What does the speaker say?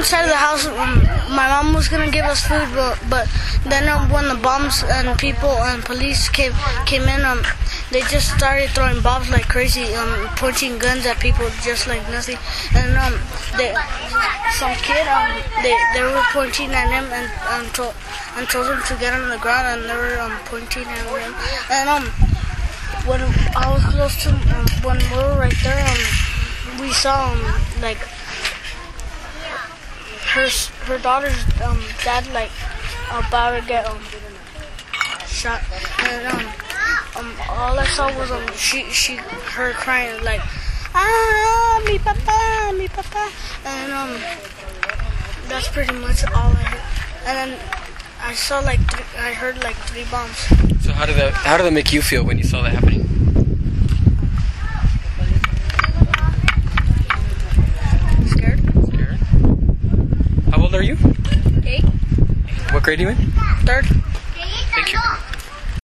inside of the house. My mom was gonna give us food, but then when the bombs and people and police came in, they just started throwing bombs like crazy, pointing guns at people just like nothing. And some kid, they were pointing at him and told him to get on the ground, and they were pointing at him. And when I was close to when we were right there, we saw like her daughter's dad like about to get shot, and all I saw was her crying like mi papa, and that's pretty much all I heard. And then I heard like 3 bombs. So how did that make you feel when you saw that happening? Scared. How old are you? 8. What grade are you in? 3rd. Thank you.